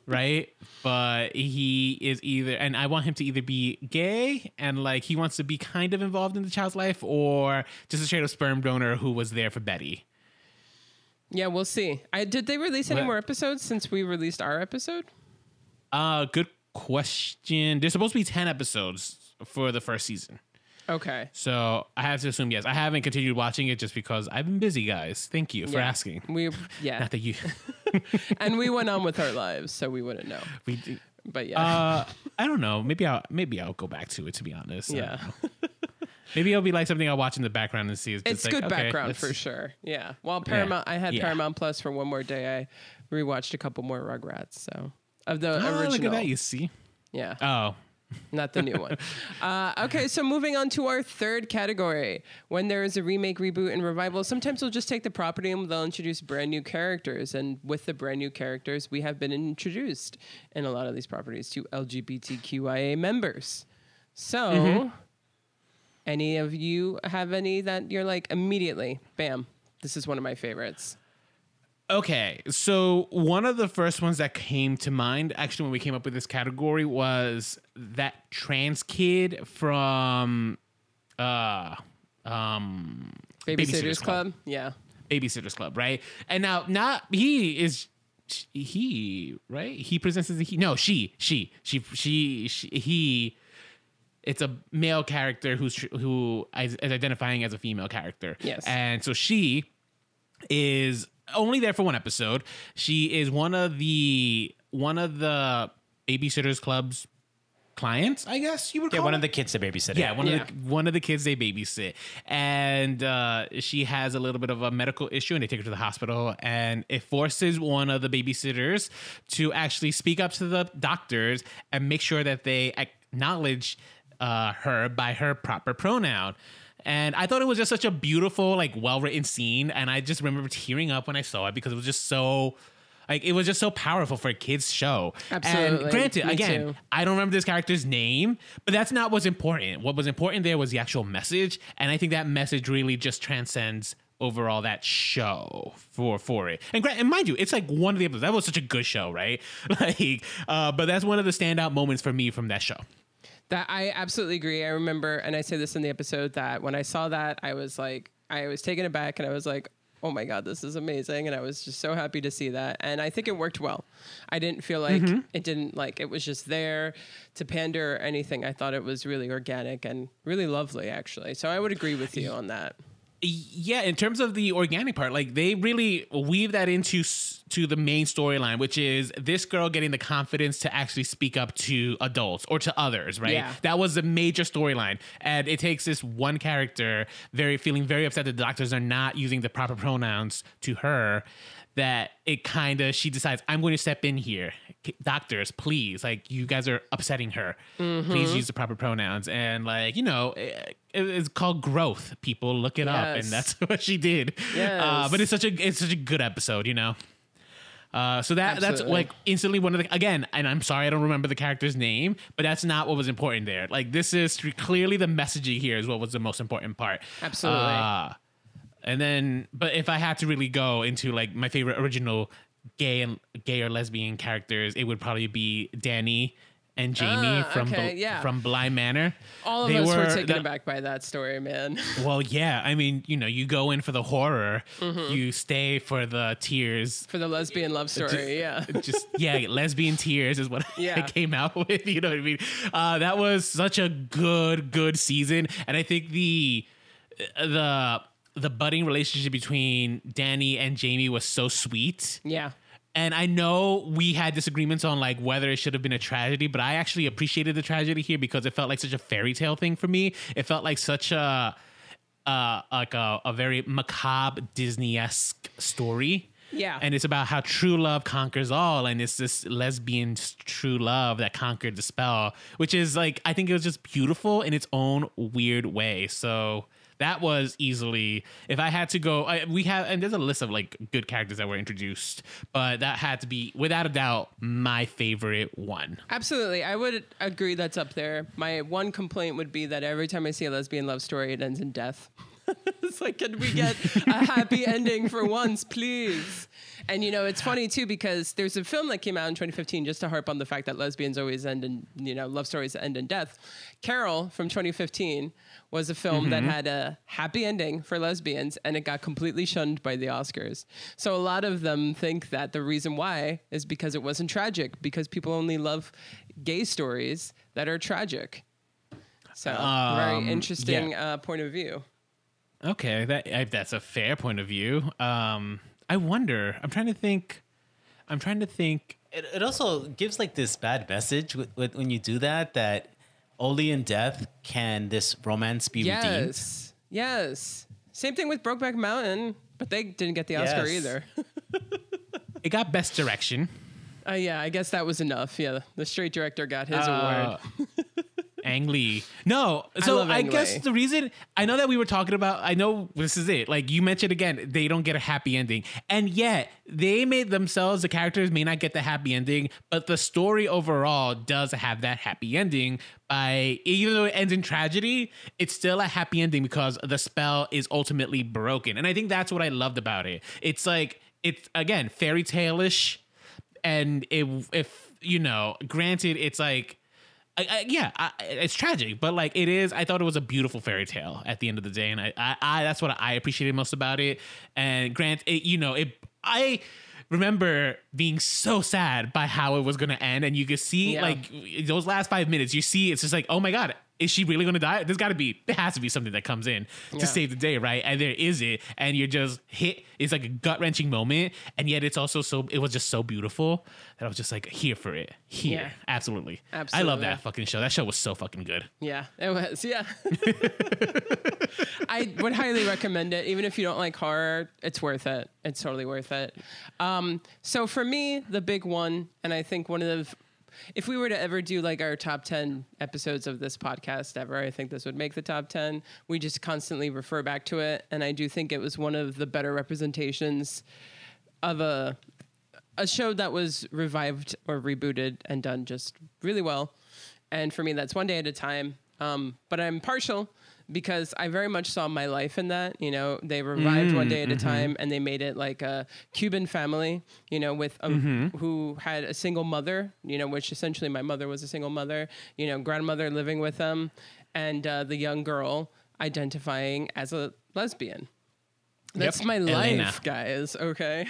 right? But he is either, and I want him to either be gay and like he wants to be kind of involved in the child's life, or just a straight up sperm donor who was there for Betty. Yeah, we'll see. Did they release any What? more episodes since we released our episode? Good question. There's supposed to be 10 episodes for the first season. Okay. So I have to assume yes. I haven't continued watching it just because I've been busy, guys. Thank you for Yeah. asking. Yeah. Not that you. And we went on with our lives, so we wouldn't know. we do. But yeah. I don't know. Maybe I'll go back to it. To be honest. I Yeah. don't know. Maybe it'll be like something I'll watch in the background and see. It's, It's just good like, okay, background let's- for sure. Yeah. Well, Paramount, I had Yeah. Paramount Plus for one more day. I rewatched a couple more Rugrats. So of the Oh, original. look at that. You see. Yeah. Oh. Not the new one. Okay, so moving on to our third category. When there is a remake, reboot, and revival, sometimes we'll just take the property and they'll introduce brand new characters. And with the brand new characters, we have been introduced in a lot of these properties to LGBTQIA members. So, any of you have any that you're like immediately, bam, this is one of my favorites? Okay, so one of the first ones that came to mind, actually, when we came up with this category, was that trans kid from Babysitter's Club? Yeah. Babysitter's Club, right? And now, not he, right? He presents as a he. No, she. He. It's a male character who is identifying as a female character. Yes. And so she is only there for one episode. She is one of the Babysitters Club's clients, I guess you would call Yeah, one it. of the kids to babysit. Yeah, it. one of the kids they babysit, and she has a little bit of a medical issue, and they take her to the hospital, and it forces one of the babysitters to actually speak up to the doctors and make sure that they acknowledge her by her proper pronoun. And I thought it was just such a beautiful, like, well-written scene, and I just remember tearing up when I saw it because it was just so. Like, it was just so powerful for a kid's show. Absolutely. And granted, Me again, too. I don't remember this character's name, but that's not what's important. What was important there was the actual message, and I think that message really just transcends overall that show for it. And mind you, it's like one of the episodes. That was such a good show, right? Like, but that's one of the standout moments for me from that show. That I absolutely agree. I remember, and I say this in the episode, that when I saw that, I was taken aback, and I was like, oh my God, this is amazing. And I was just so happy to see that. And I think it worked well. I didn't feel like it was just there to pander or anything. I thought it was really organic and really lovely, actually. So I would agree with you on that. Yeah, in terms of the organic part, like they really weave that into to the main storyline, which is this girl getting the confidence to actually speak up to adults or to others, right? Yeah. That was the major storyline, and it takes this one character feeling very upset that the doctors are not using the proper pronouns to her. That she decides, I'm going to step in here. Doctors, please, like, you guys are upsetting her. Please use the proper pronouns. And, like, it's called growth. People look it up, and Yes. that's what she did. Yes. But it's such a good episode, So that's Absolutely. like instantly one of the, again, and I'm sorry I don't remember the character's name, but that's not what was important there. Like, this is clearly the messaging here is what was the most important part. Absolutely. And then, but if I had to really go into like my favorite original gay or lesbian characters, it would probably be Danny and Jamie from Bly Manor. All of us were taken aback by that story, man. Well, yeah. I mean, you go in for the horror, you stay for the tears. For the lesbian love story, yeah. Lesbian tears is what Yeah. I came out with. You know what I mean? That was such a good season, and I think the budding relationship between Danny and Jamie was so sweet. Yeah. And I know we had disagreements on like whether it should have been a tragedy, but I actually appreciated the tragedy here because it felt like such a fairy tale thing for me. It felt like such a very macabre Disney-esque story. Yeah. And it's about how true love conquers all, and it's this lesbian true love that conquered the spell, which is like, I think it was just beautiful in its own weird way. So that was easily, if I had to go, and there's a list of like good characters that were introduced, but that had to be without a doubt my favorite one. Absolutely. I would agree that's up there. My one complaint would be that every time I see a lesbian love story, it ends in death. It's like, can we get a happy ending for once, please? And, you know, it's funny, too, because there's a film that came out in 2015, just to harp on the fact that lesbians always end in, you know, love stories end in death. Carol from 2015 was a film that had a happy ending for lesbians, and it got completely shunned by the Oscars. So a lot of them think that the reason why is because it wasn't tragic, because people only love gay stories that are tragic. So very interesting point of view. Okay, that's a fair point of view. I wonder. I'm trying to think. It also gives like this bad message when you do that only in death can this romance be redeemed. Yes. Same thing with Brokeback Mountain, but they didn't get the Oscar either. It got Best Direction. Yeah, I guess that was enough. Yeah, the straight director got his award. Ang Lee. No, so I guess Lee. the reason, I know that we were talking about, I know this is it. Like you mentioned again, they don't get a happy ending. And yet they made themselves, the characters may not get the happy ending, but the story overall does have that happy ending even though it ends in tragedy, it's still a happy ending because the spell is ultimately broken. And I think that's what I loved about it. It's like, it's again, fairy tale-ish. And if you know, granted, it's like, it's tragic, but like it is. I thought it was a beautiful fairy tale at the end of the day, and I that's what I appreciated most about it. And I remember being so sad by how it was going to end, and you could see like those last 5 minutes. You see, it's just like, oh my god, is she really going to die? There has to be something that comes in to save the day, right? And there isn't, and you're just hit. It's like a gut wrenching moment, and yet it's also it was just so beautiful that I was just like here for it. Absolutely. I love that fucking show. That show was so fucking good. Yeah, it was. Yeah, I would highly recommend it. Even if you don't like horror, it's worth it. It's totally worth it. So for me, the big one, and I think one of the, if we were to ever do like our top 10 episodes of this podcast ever, I think this would make the top 10. We just constantly refer back to it. And I do think it was one of the better representations of a show that was revived or rebooted and done just really well. And for me, that's One Day at a Time. But I'm partial because I very much saw my life in that. You know, they revived One Day at a Time, and they made it like a Cuban family, you know, with who had a single mother, you know, which essentially my mother was a single mother, you know, grandmother living with them, and the young girl identifying as a lesbian. That's my life, Elena. guys. Okay.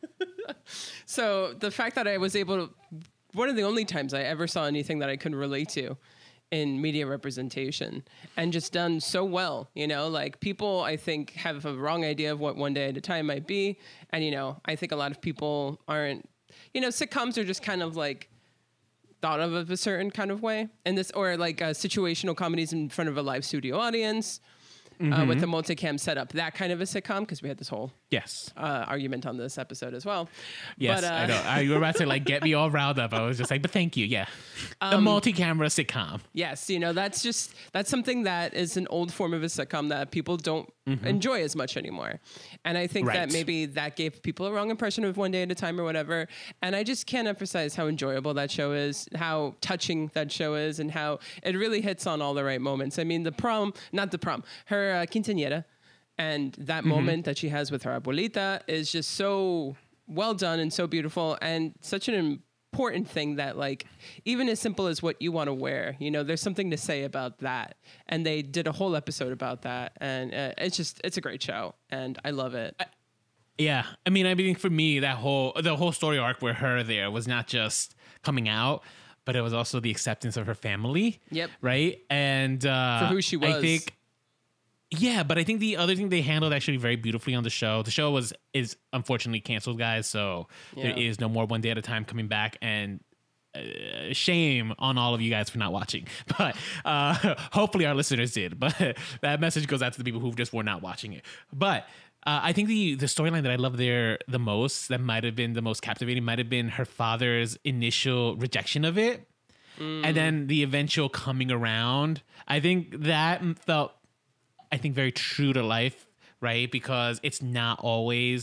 So the fact that I was able to, one of the only times I ever saw anything that I could relate to in media representation, and just done so well, you know, like people I think have a wrong idea of what One Day at a Time might be. And, you know, I think a lot of people aren't, you know, sitcoms are just kind of like thought of a certain kind of way. And this, or like situational comedies in front of a live studio audience with the multicam setup, that kind of a sitcom, because we had this whole argument on this episode as well. Yes, but, I know. You were about to like get me all riled up. I was just like, but thank you. Yeah. The multi-camera sitcom. Yes, you know, that's something that is an old form of a sitcom that people don't enjoy as much anymore. And I think that maybe that gave people a wrong impression of One Day at a Time or whatever. And I just can't emphasize how enjoyable that show is, how touching that show is, and how it really hits on all the right moments. I mean, her quinceañera, and that moment that she has with her abuelita is just so well done and so beautiful, and such an important thing that, like, even as simple as what you want to wear, you know, there's something to say about that. And they did a whole episode about that, and it's a great show, and I love it. Yeah, I mean, for me, the whole story arc with her there was not just coming out, but it was also the acceptance of her family. Yep. Right, and for who she was. I think. Yeah, but I think the other thing they handled actually very beautifully on the show. The show is unfortunately canceled, guys. So there is no more One Day at a Time coming back, and shame on all of you guys for not watching. But hopefully our listeners did. But that message goes out to the people who just were not watching it. But I think the storyline that I love there the most, that might have been the most captivating, might have been her father's initial rejection of it, and then the eventual coming around. I think that felt very true to life, right? Because it's not always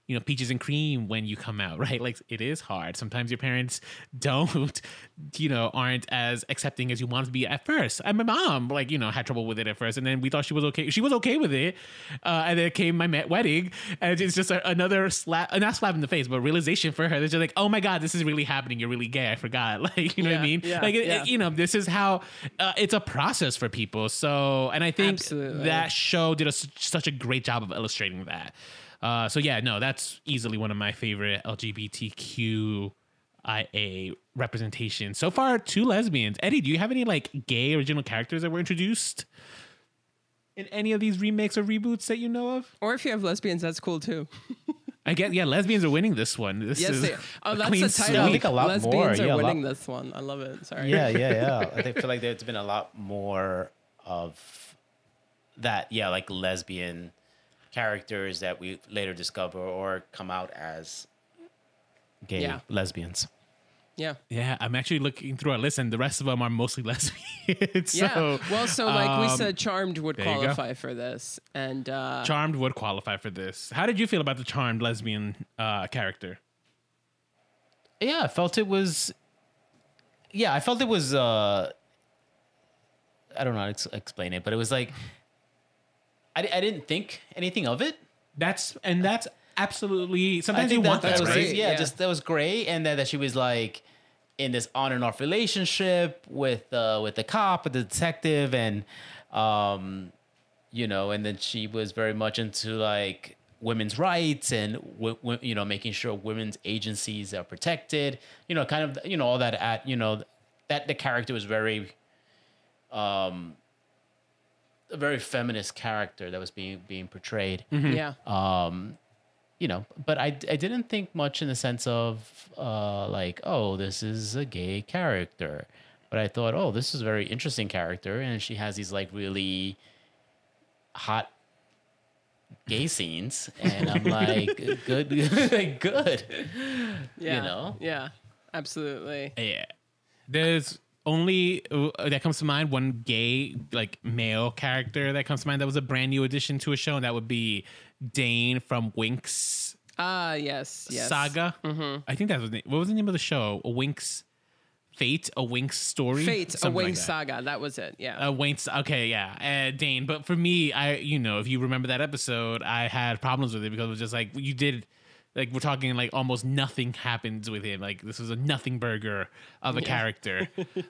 peaches and cream when you come out, right? Like it is hard. Sometimes your parents don't, aren't as accepting as you want to be at first. And my mom, like, had trouble with it at first. And then we thought she was okay. She was okay with it. And then came my wedding. And it's just another slap, not slap in the face, but realization for her. They're just like, oh my God, this is really happening. You're really gay. I forgot. Like, you know what I mean? Yeah, like, yeah. this is how it's a process for people. So, and I think Absolutely. that show did such a great job of illustrating that. So yeah, no, that's easily one of my favorite LGBTQIA representations. So far, 2 lesbians. Eddie, do you have any like gay original characters that were introduced in any of these remakes or reboots that you know of? Or if you have lesbians, that's cool too. I guess, yeah, lesbians are winning this one. This Yes, is they. Oh, a that's clean the title. Yeah, I sweep. think a lot Lesbians more. are Yeah, a lot- winning this one. I love it. Sorry. Yeah. I feel like there's been a lot more of that. Yeah, like lesbian characters that we later discover or come out as gay Yeah. lesbians. Yeah. Yeah, I'm actually looking through our list, and the rest of them are mostly lesbians. Yeah. So, Well, so like we said, Charmed would there you go. qualify for this, and Charmed would qualify for this. How did you feel about the Charmed lesbian character? Yeah, I felt it was. Yeah, I felt it was. I don't know how to explain it, but it was like I didn't think anything of it. That's absolutely. I Sometimes think you want that, that's was right? great. yeah, Yeah. just that was great, and that she was like in this on and off relationship with the cop, with the detective, and and then she was very much into like women's rights and making sure women's agencies are protected. Kind of all that that the character was very a very feminist character that was being portrayed. yeah. But I didn't think much in the sense of like, oh, this is a gay character. But I thought, oh, this is a very interesting character, and she has these like really hot gay scenes, and I'm like, good, good. Yeah. Yeah. Absolutely. Yeah. There's only that comes to mind one gay like male character that comes to mind that was a brand new addition to a show, and that would be Dane from Winx Yes. Saga. I think that was what was the name of the show? A Winx Fate, a Winx story, Fate, a Something like Wing that. Saga. That was it. Yeah. Winx. Okay, yeah, Dane. But for me, if you remember that episode, I had problems with it because it was just like you did. Like we're talking like almost nothing happens with him. Like this was a nothing burger of a character.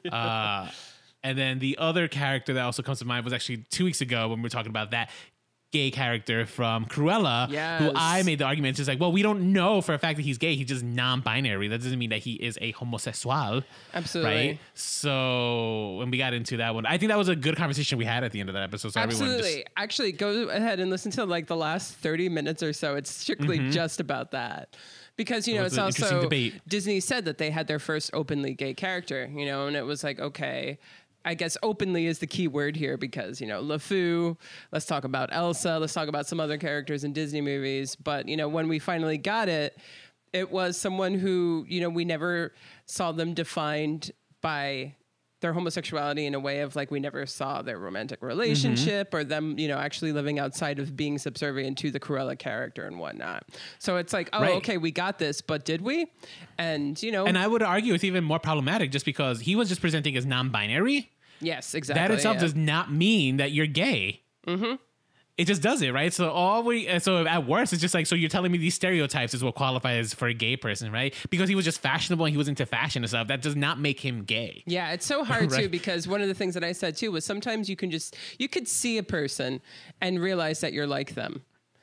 And then the other character that also comes to mind was actually 2 weeks ago when we were talking about that gay character from Cruella, who I made the argument. It's just like, well, we don't know for a fact that he's gay. He's just non-binary. That doesn't mean that he is a homosexual. Absolutely. Right? So when we got into that one, I think that was a good conversation we had at the end of that episode. So everyone Absolutely. Actually, go ahead and listen to like the last 30 minutes or so. It's strictly just about that. Because, It was it's an interesting also debate. Disney said that they had their first openly gay character, and it was like, okay, I guess openly is the key word here because, LeFou, let's talk about Elsa, let's talk about some other characters in Disney movies. But, when we finally got it, it was someone who, we never saw them defined by their homosexuality in a way of like we never saw their romantic relationship or them, actually living outside of being subservient to the Cruella character and whatnot. So it's like, oh, Right. okay, we got this, but did we? And, and I would argue it's even more problematic just because he was just presenting as non-binary. yes, exactly. That itself yeah. does not mean that you're gay. It just does it, right? So at worst, it's just like, so you're telling me these stereotypes is what qualifies for a gay person, right? Because he was just fashionable and he was into fashion and stuff. That does not make him gay. Yeah, it's so hard too Right. because one of the things that I said too was sometimes you could see a person and realize that you're like them.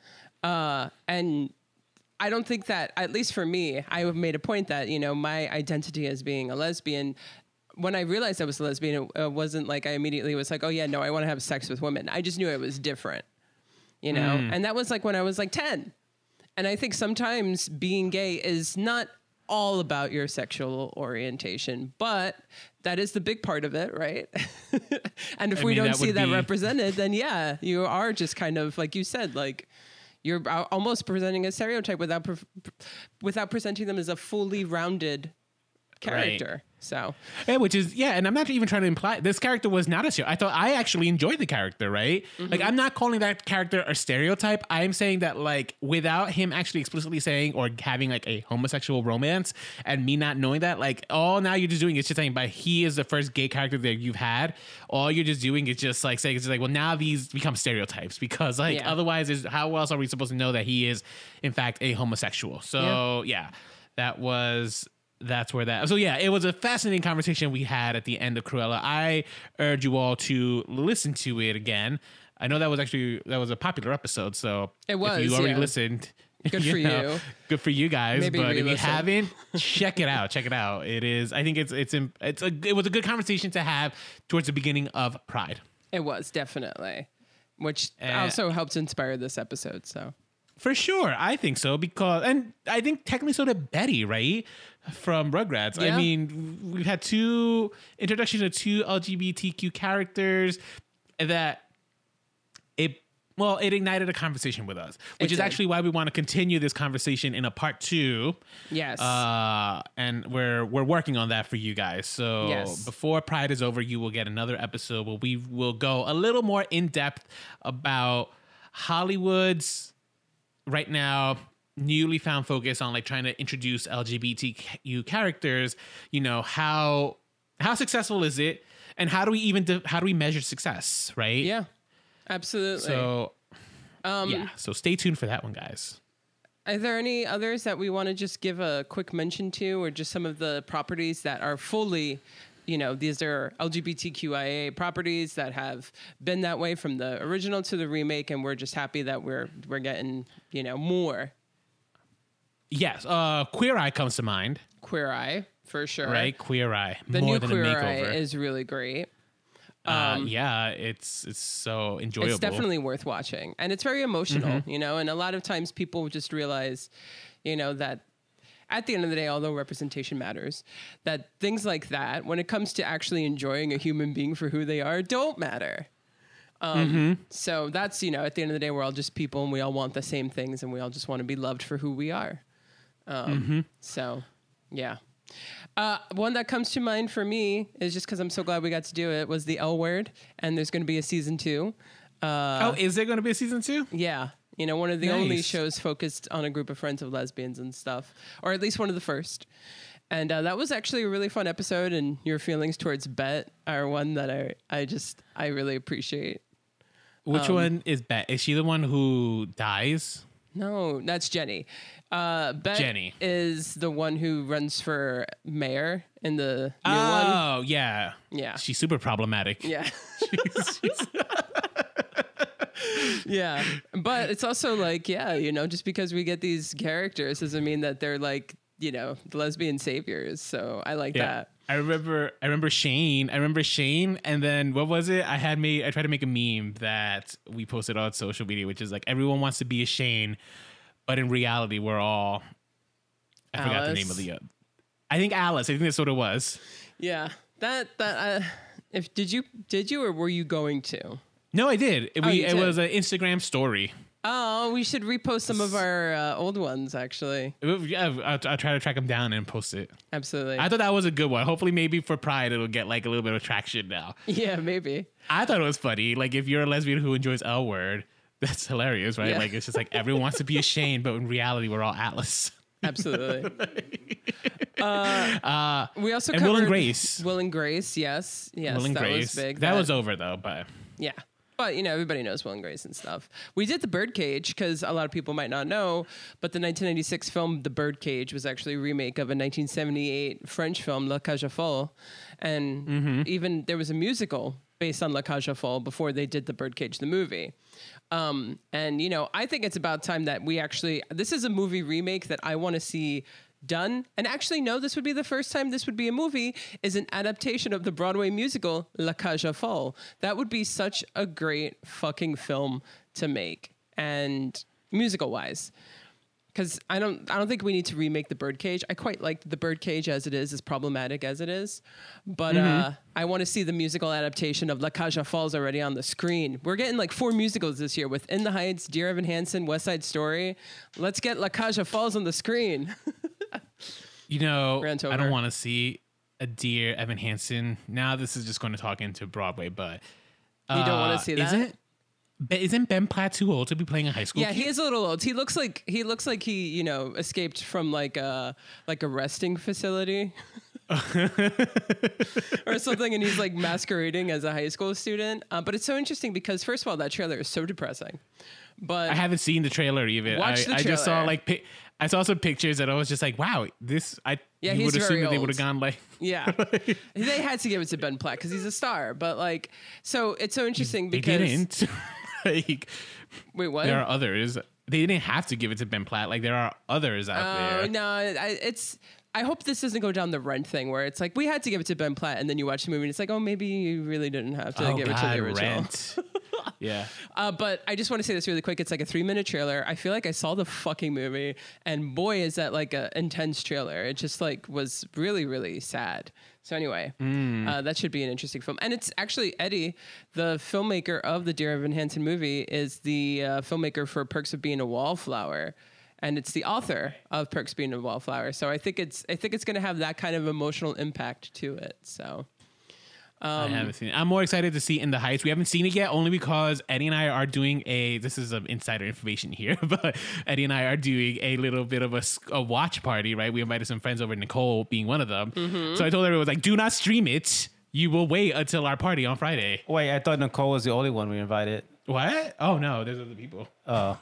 And I don't think that, at least for me, I have made a point that, my identity as being a lesbian, when I realized I was a lesbian, it wasn't like I immediately was like, oh yeah, no, I want to have sex with women. I just knew it was different, and that was like when I was like 10. And I think sometimes being gay is not all about your sexual orientation, but that is the big part of it, right? And if we don't that see would that be- represented, then yeah, you are just kind of, like you said, like you're almost presenting a stereotype without presenting them as a fully rounded character. So Yeah, which is and I'm not even trying to imply this character was not a stereotype. I thought I actually enjoyed the character, right? Like I'm not calling that character a stereotype. I'm saying that like without him actually explicitly saying or having like a homosexual romance and me not knowing that, like all now you're just doing is just saying, but he is the first gay character that you've had. All you're just doing is just like saying it's just like, well, now these become stereotypes because like otherwise is how else are we supposed to know that he is in fact a homosexual? So that's where that. So yeah, it was a fascinating conversation we had at the end of Cruella. I urge you all to listen to it again. I know that was a popular episode, so it was. If you already listened, good for you. Good for you guys. Maybe but re-listen. if you haven't, check it out. Check it out. It is. I think it was a good conversation to have towards the beginning of Pride. It was definitely, which also helped inspire this episode. So. For sure, I think so and I think technically so did Betty, right, from Rugrats. Yeah. I mean, we've had two introductions of two LGBTQ characters that it ignited a conversation with us, which is actually why we want to continue this conversation in a part 2. Yes. And we're working on that for you guys. So before Pride is over, you will get another episode where we will go a little more in depth about Hollywood's right now newly found focus on like trying to introduce LGBTQ characters. You know, how successful is it, and how do we measure success, right? Yeah, absolutely. So so stay tuned for that one, guys. Are there any others that we want to just give a quick mention to, or just some of the properties that are fully, these are LGBTQIA properties that have been that way from the original to the remake, and we're just happy that we're getting, more. Yes, Queer Eye comes to mind. Queer Eye, for sure. Right, Queer Eye. The more new than Queer a makeover. Eye is really great. It's so enjoyable. It's definitely worth watching, and it's very emotional, and a lot of times people just realize, that at the end of the day, although representation matters, that things like that, when it comes to actually enjoying a human being for who they are, don't matter. So that's, at the end of the day, we're all just people and we all want the same things and we all just want to be loved for who we are. So, yeah. One that comes to mind for me is just because I'm so glad we got to do it was the L Word, and there's going to be a season 2. Is there going to be a season 2? Yeah. One of the only Nice. shows focused on a group of friends of lesbians and stuff, or at least one of the first. And that was actually a really fun episode, and your feelings towards Bet are one that I really appreciate. Which one is Bet? Is she the one who dies? No, that's Jenny. Bet Jenny. is the one who runs for mayor in the new one. Oh, yeah. Yeah. She's super problematic. Yeah. Yeah. But it's also like, just because we get these characters doesn't mean that they're like, the lesbian saviors. So I like that. I remember Shane. And then what was it? I tried to make a meme that we posted on social media, which is like everyone wants to be a Shane, but in reality, we're all. I forgot the name of the. I think Alice. I think that's what it was. Yeah. Did you or were you going to? No, I did. You It did? was an Instagram story. Oh, we should repost some of our old ones, actually. Yeah, I'll try to track them down and post it. Absolutely. I thought that was a good one. Hopefully, maybe for Pride, it'll get like a little bit of traction now. Yeah, maybe. I thought it was funny. Like, if you're a lesbian who enjoys L Word, that's hilarious, right? Yeah. Like, it's just like everyone wants to be a Shane, but in reality, we're all Atlas. Absolutely. We also and covered Will and Grace. Will and Grace, yes. Will and that Grace. was big. That was over, though, but. Yeah. But, everybody knows Will and Grace and stuff. We did The Birdcage because a lot of people might not know, but the 1996 film The Birdcage was actually a remake of a 1978 French film, La Cage aux Folles. And even there was a musical based on La Cage aux Folles before they did The Birdcage, the movie. And, I think it's about time that this is a movie remake that I want to see done. And actually, no, this would be the first time this would be a movie, is an adaptation of the Broadway musical La Cage aux Folles. That would be such a great fucking film to make, and musical wise. Because I don't think we need to remake The Birdcage. I quite like The Birdcage as it is, as problematic as it is. But I want to see the musical adaptation of La Cage aux Folles already on the screen. We're getting like 4 musicals this year with In the Heights, Dear Evan Hansen, West Side Story. Let's get La Cage aux Folles on the screen. I Rant over. don't want to see a dear Evan Hansen. Now this is just going to talk into Broadway, but You don't want to see that? Isn't Ben Platt too old to be playing a high school? Yeah, kid? he is a little old. He looks like he escaped from like a resting facility or something, and he's like masquerading as a high school student. But it's so interesting because first of all, that trailer is so depressing. But I haven't seen the trailer even. Watch the I just saw trailer. I saw some pictures and I was just like, wow, this Yeah, you he's would assume very that they old. would have gone like yeah, they had to give it to Ben Platt because he's a star. But like, so it's so interesting they because didn't. Like, wait, what? there are others. They didn't have to give it to Ben Platt. Like there are others out Oh there. no, I hope this doesn't go down the Rent thing where it's like we had to give it to Ben Platt, and then you watch the movie and it's like, oh, maybe you really didn't have to Oh give it to God, the original. Rent. Yeah. But I just want to say this really quick. It's like a 3-minute trailer. I feel like I saw the fucking movie, and boy, is that like a intense trailer. It just like was really, really sad. So anyway, that should be an interesting film. And it's actually Eddie, the filmmaker of the Dear Evan Hansen movie, is the filmmaker for Perks of Being a Wallflower. And it's the author of Perks of Being a Wallflower. So I think it's going to have that kind of emotional impact to it. So I haven't seen it. I'm more excited to see In the Heights. We haven't seen it yet only because Eddie and I are doing this is some insider information here, but Eddie and I are doing a little bit of a watch party, right? We invited some friends over, Nicole being one of them. So I told everyone, like, do not stream it. You will wait until our party on Friday. Wait, I thought Nicole was the only one we invited. What? Oh, no, there's other people. Oh,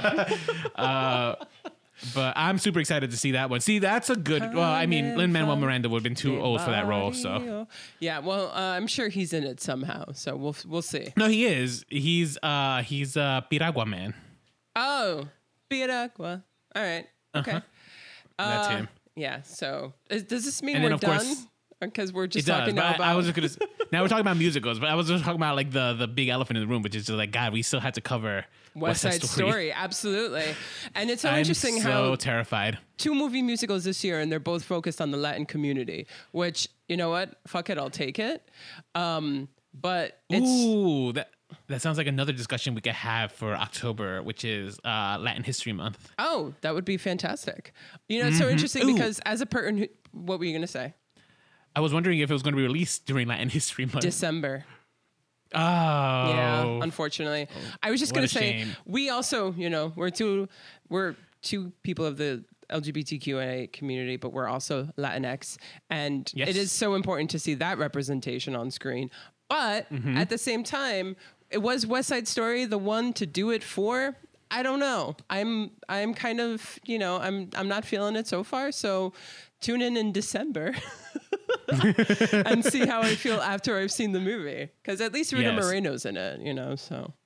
But I'm super excited to see that one. See, that's a good. Well, I mean, Lin-Manuel Miranda would have been too old for that role. So yeah, well, I'm sure he's in it somehow. So we'll see. no, he is. He's Piragua Man. Oh, Piragua. All right. Okay. That's him. Yeah. So does this mean And then, we're of course, done? Because we're It just does. talking But now about. I was just gonna. Now we're talking about musicals, but I was just talking about like the big elephant in the room, which is just like, God, we still had to cover West Side Story. Absolutely. And it's so I'm interesting so how terrified. 2 movie musicals this year, and they're both focused on the Latin community, which, you know what? Fuck it, I'll take it. But it's. Ooh, that sounds like another discussion we could have for October, which is Latin History Month. Oh, that would be fantastic. You know, it's so interesting Ooh. because as a person who. What were you going to say? I was wondering if it was going to be released during Latin History Month. December. Oh, Yeah, unfortunately. I was just What going a to say, shame. we also, you know, we're two people of the LGBTQIA community, but we're also Latinx. And Yes. it is so important to see that representation on screen. But at the same time, it was West Side Story the one to do it for? I don't know. I'm kind of, you know, I'm not feeling it so far. So tune in December and see how I feel after I've seen the movie. Because at least Rita Yes. Moreno's in it, you know, so.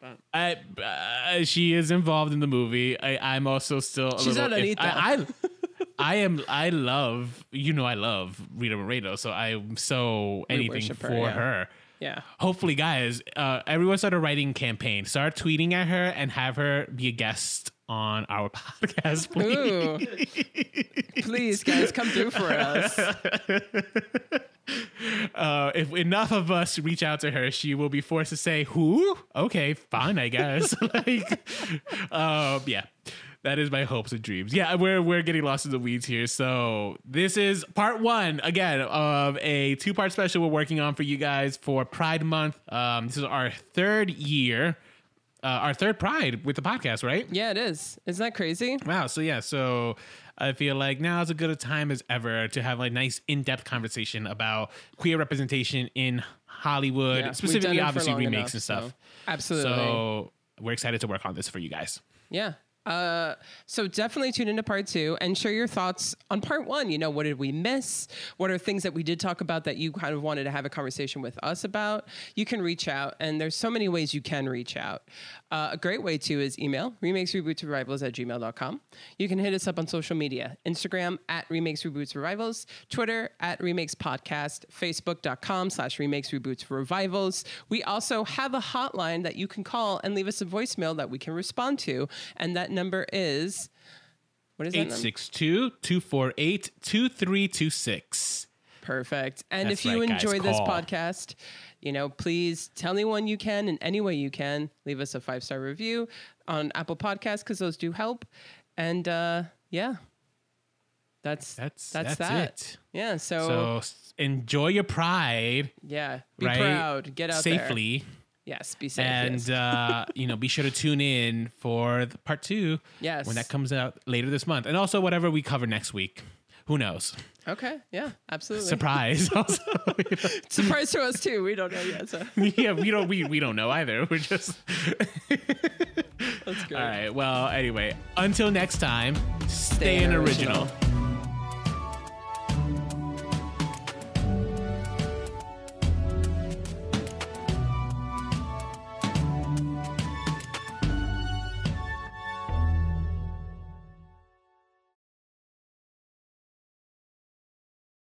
She is involved in the movie. I'm also still a She's little. not Anita. I love. You know, I love Rita Moreno, so I'm so anything worship for her, yeah. her. Yeah. Hopefully, guys, everyone started writing campaigns. Start tweeting at her and have her be a guest on our podcast, please. Ooh. Please, guys, come through for us. If enough of us reach out to her, she will be forced to say, "Who? Okay, fine, I guess." Yeah. That is my hopes and dreams. Yeah, we're getting lost in the weeds here. So this is part 1 again of a 2-part special we're working on for you guys for Pride Month. This is our 3rd year, our 3rd Pride with the podcast, right? Yeah, it is. Isn't that crazy? Wow. So yeah. So I feel like now is as good a time as ever to have a nice in-depth conversation about queer representation in Hollywood, Yeah, we've specifically done it for obviously long remakes enough, and stuff. so- Absolutely. So we're excited to work on this for you guys. Yeah. So definitely tune into part 2 and share your thoughts on part 1. You know, what did we miss? What are things that we did talk about that you kind of wanted to have a conversation with us about? You can reach out, and there's so many ways you can reach out. A great way to is email, remakesrebootsrevivals@gmail.com. You can hit us up on social media, Instagram @remakesrebootsrevivals, Twitter @remakespodcast, Facebook.com/remakesrebootsrevivals. We also have a hotline that you can call and leave us a voicemail that we can respond to. And that number is, what is that number? 862-248-2326. Perfect. And That's if you right, guys. enjoy this Call. podcast, you know, please tell anyone you can in any way you can. Leave us a 5-star review on Apple Podcasts because those do help. And yeah, That's That's that. it. Yeah. So enjoy your pride Yeah. Be right? proud. Get out there. safely. Yes. Be safe. And yes. be sure to tune in for the part 2 Yes. when that comes out later this month, and also whatever we cover next week. Who knows? Okay. Yeah. Absolutely. Surprise! Also, Surprise to us too. We don't know yet. So yeah, we don't know either. We're just that's great. all right. Well, anyway, until next time, stay an original.